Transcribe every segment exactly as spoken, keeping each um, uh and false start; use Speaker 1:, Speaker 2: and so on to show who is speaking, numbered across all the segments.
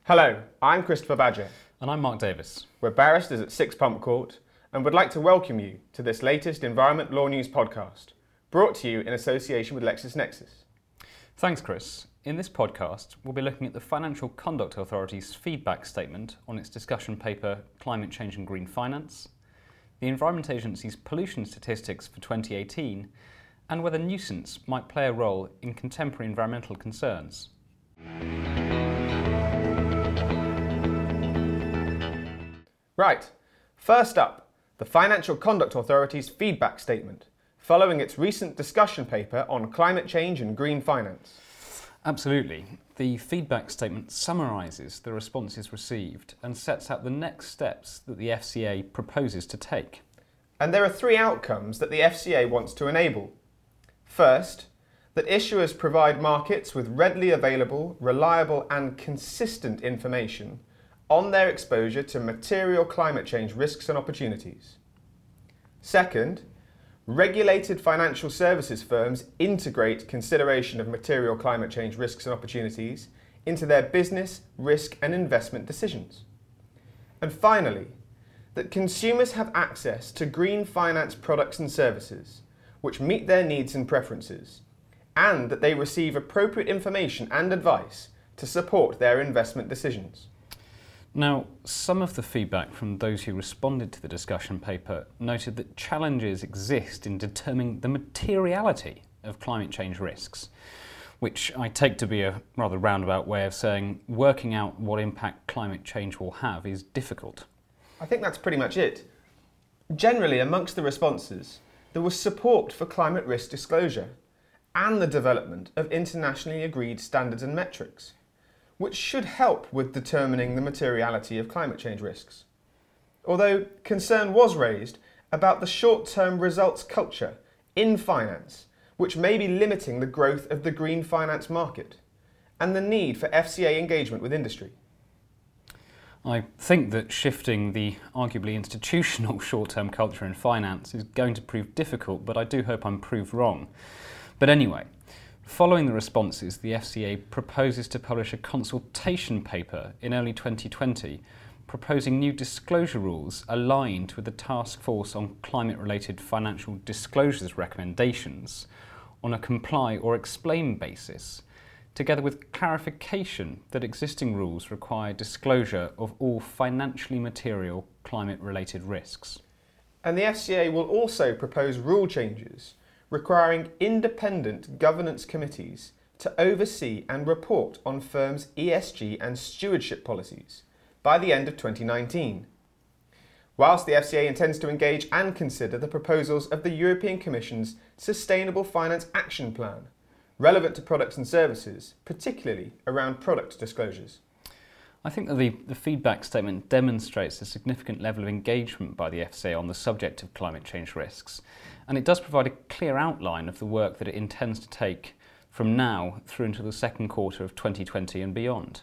Speaker 1: Hello, I'm Christopher Badger.
Speaker 2: And I'm Mark Davis.
Speaker 1: We're barristers at Six Pump Court and would like to welcome you to this latest Environment Law News podcast, brought to you in association with LexisNexis.
Speaker 2: Thanks, Chris. In this podcast, we'll be looking at the Financial Conduct Authority's feedback statement on its discussion paper, Climate Change and Green Finance, the Environment Agency's pollution statistics for twenty eighteen, and whether nuisance might play a role in contemporary environmental concerns.
Speaker 1: Right, first up, the Financial Conduct Authority's feedback statement, following its recent discussion paper on climate change and green finance.
Speaker 2: Absolutely. The feedback statement summarises the responses received and sets out the next steps that the F C A proposes to take.
Speaker 1: And there are three outcomes that the F C A wants to enable. First, that issuers provide markets with readily available, reliable and consistent information on their exposure to material climate change risks and opportunities. Second, regulated financial services firms integrate consideration of material climate change risks and opportunities into their business, risk and investment decisions. And finally, that consumers have access to green finance products and services which meet their needs and preferences, and that they receive appropriate information and advice to support their investment decisions.
Speaker 2: Now, some of the feedback from those who responded to the discussion paper noted that challenges exist in determining the materiality of climate change risks, which I take to be a rather roundabout way of saying working out what impact climate change will have is difficult.
Speaker 1: I think that's pretty much it. Generally, amongst the responses, there was support for climate risk disclosure and the development of internationally agreed standards and metrics, which should help with determining the materiality of climate change risks. Although concern was raised about the short-term results culture in finance, which may be limiting the growth of the green finance market, and the need for F C A engagement with industry.
Speaker 2: I think that shifting the arguably institutional short-term culture in finance is going to prove difficult, but I do hope I'm proved wrong. But anyway, following the responses, the F C A proposes to publish a consultation paper in early twenty twenty proposing new disclosure rules aligned with the Task Force on Climate-Related Financial Disclosures recommendations on a comply or explain basis, together with clarification that existing rules require disclosure of all financially material climate-related risks.
Speaker 1: And the F C A will also propose rule changes requiring independent governance committees to oversee and report on firms' E S G and stewardship policies by the end of twenty nineteen. Whilst the F C A intends to engage and consider the proposals of the European Commission's Sustainable Finance Action Plan, relevant to products and services, particularly around product disclosures.
Speaker 2: I think that the, the feedback statement demonstrates a significant level of engagement by the F C A on the subject of climate change risks, and it does provide a clear outline of the work that it intends to take from now through until the second quarter of twenty twenty and beyond.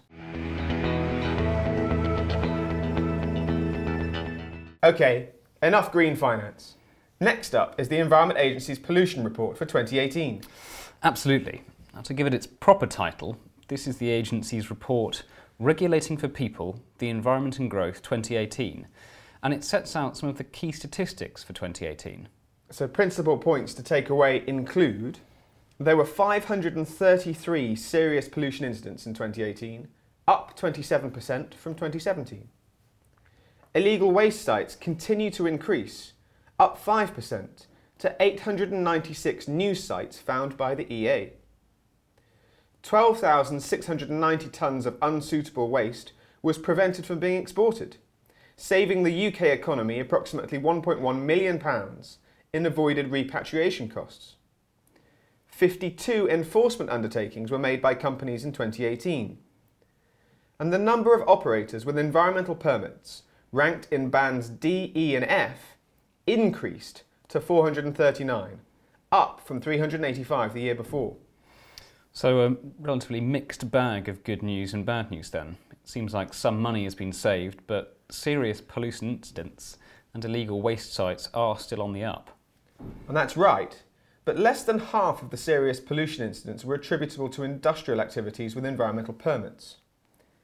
Speaker 1: Okay, enough green finance. Next up is the Environment Agency's pollution report for twenty eighteen.
Speaker 2: Absolutely. Now, to give it its proper title, this is the agency's report Regulating for People, the Environment and Growth twenty eighteen, and it sets out some of the key statistics for twenty eighteen.
Speaker 1: So principal points to take away include there were five hundred thirty-three serious pollution incidents in twenty eighteen, up twenty-seven percent from twenty seventeen. Illegal waste sites continue to increase, up five percent to eight hundred ninety-six new sites found by the E A. twelve thousand six hundred ninety tonnes of unsuitable waste was prevented from being exported, saving the U K economy approximately one point one million pounds in avoided repatriation costs. fifty-two enforcement undertakings were made by companies in twenty eighteen. And the number of operators with environmental permits, ranked in bands D, E and F, increased to four hundred thirty-nine, up from three hundred eighty-five the year before.
Speaker 2: So a relatively mixed bag of good news and bad news then. It seems like some money has been saved, but serious pollution incidents and illegal waste sites are still on the up.
Speaker 1: And that's right, but less than half of the serious pollution incidents were attributable to industrial activities with environmental permits.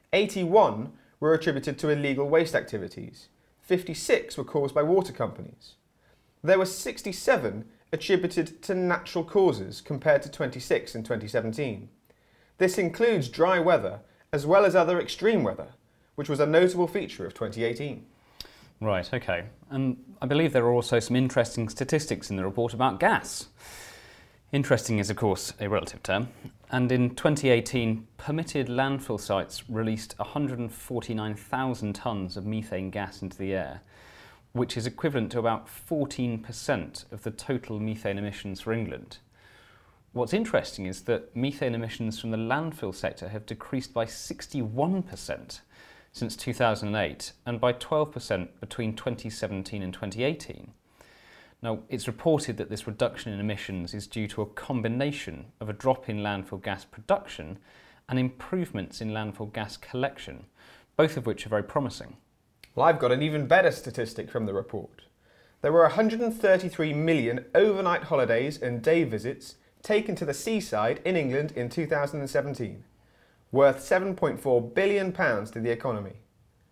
Speaker 1: eighty-one were attributed to illegal waste activities. fifty-six were caused by water companies. There were sixty-seven attributed to natural causes compared to twenty-six in twenty seventeen. This includes dry weather as well as other extreme weather, which was a notable feature of twenty eighteen.
Speaker 2: Right, okay. And I believe there are also some interesting statistics in the report about gas. Interesting is, of course, a relative term. And in twenty eighteen, permitted landfill sites released one hundred forty-nine thousand tonnes of methane gas into the air, which is equivalent to about fourteen percent of the total methane emissions for England. What's interesting is that methane emissions from the landfill sector have decreased by sixty-one percent since two thousand eight and by twelve percent between twenty seventeen and twenty eighteen. Now, it's reported that this reduction in emissions is due to a combination of a drop in landfill gas production and improvements in landfill gas collection, both of which are very promising.
Speaker 1: Well, I've got an even better statistic from the report. There were one hundred thirty-three million overnight holidays and day visits taken to the seaside in England in two thousand seventeen, worth seven point four billion pounds to the economy.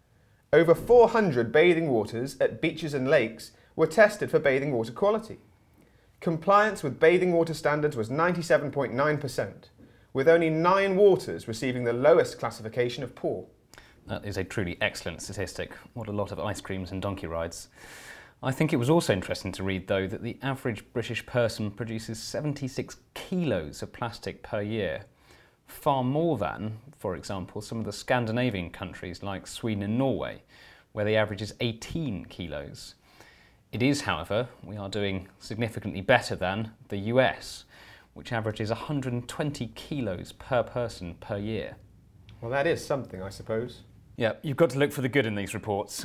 Speaker 1: Over four hundred bathing waters at beaches and lakes were tested for bathing water quality. Compliance with bathing water standards was ninety-seven point nine percent, with only nine waters receiving the lowest classification of poor.
Speaker 2: That is a truly excellent statistic. What a lot of ice creams and donkey rides. I think it was also interesting to read, though, that the average British person produces seventy-six kilos of plastic per year, far more than, for example, some of the Scandinavian countries like Sweden and Norway, where the average is eighteen kilos. It is, however, we are doing significantly better than the U S, which averages one hundred twenty kilos per person per year.
Speaker 1: Well, that is something, I suppose.
Speaker 2: Yeah, you've got to look for the good in these reports.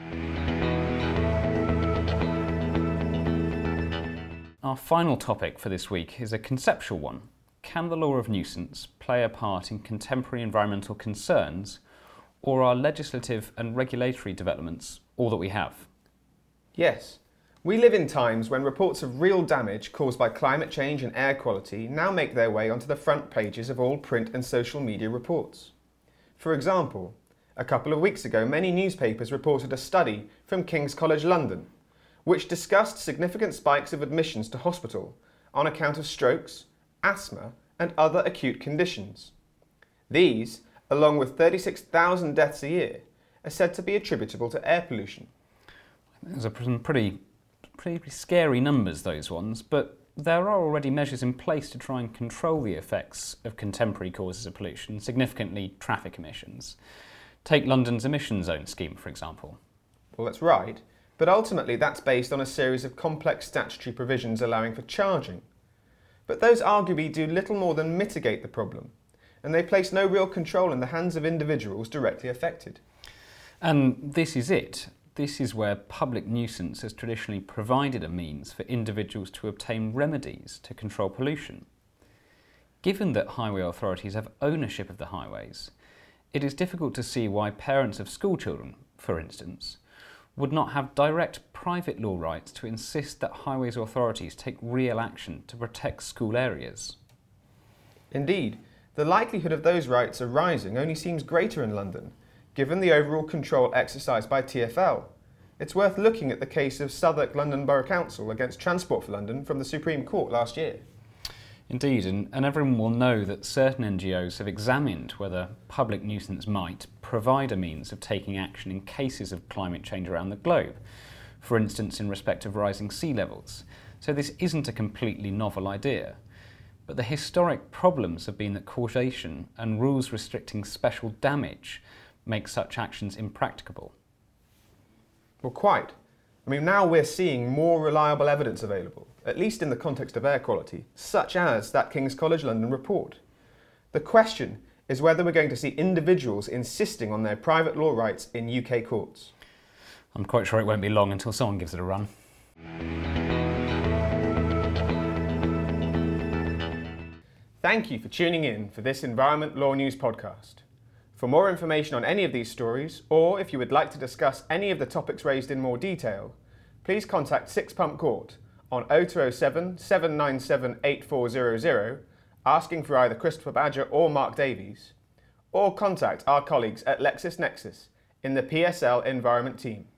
Speaker 2: Our final topic for this week is a conceptual one. Can the law of nuisance play a part in contemporary environmental concerns, or are legislative and regulatory developments all that we have?
Speaker 1: Yes. We live in times when reports of real damage caused by climate change and air quality now make their way onto the front pages of all print and social media reports. For example, a couple of weeks ago, many newspapers reported a study from King's College London, which discussed significant spikes of admissions to hospital on account of strokes, asthma, and other acute conditions. These, along with thirty-six thousand deaths a year, are said to be attributable to air pollution.
Speaker 2: Those are some pretty, pretty scary numbers, those ones, but there are already measures in place to try and control the effects of contemporary causes of pollution, significantly traffic emissions. Take London's emission zone scheme, for example.
Speaker 1: Well, that's right, but ultimately that's based on a series of complex statutory provisions allowing for charging. But those arguably do little more than mitigate the problem, and they place no real control in the hands of individuals directly affected.
Speaker 2: And this is it. This is where public nuisance has traditionally provided a means for individuals to obtain remedies to control pollution. Given that highway authorities have ownership of the highways, it is difficult to see why parents of school children, for instance, would not have direct private law rights to insist that highways authorities take real action to protect school areas.
Speaker 1: Indeed, the likelihood of those rights arising only seems greater in London, given the overall control exercised by T F L. It's worth looking at the case of Southwark London Borough Council against Transport for London from the Supreme Court last year.
Speaker 2: Indeed, and, and everyone will know that certain N G Os have examined whether public nuisance might provide a means of taking action in cases of climate change around the globe, for instance in respect of rising sea levels. So this isn't a completely novel idea. But the historic problems have been that causation and rules restricting special damage make such actions impracticable.
Speaker 1: Well, quite. I mean, now we're seeing more reliable evidence available, at least in the context of air quality, such as that King's College London report. The question is whether we're going to see individuals insisting on their private law rights in U K courts.
Speaker 2: I'm quite sure it won't be long until someone gives it a run.
Speaker 1: Thank you for tuning in for this Environment Law News podcast. For more information on any of these stories, or if you would like to discuss any of the topics raised in more detail, please contact Six Pump Court on oh two oh seven, seven nine seven, eight four zero zero, asking for either Christopher Badger or Mark Davies, or contact our colleagues at LexisNexis in the P S L Environment team.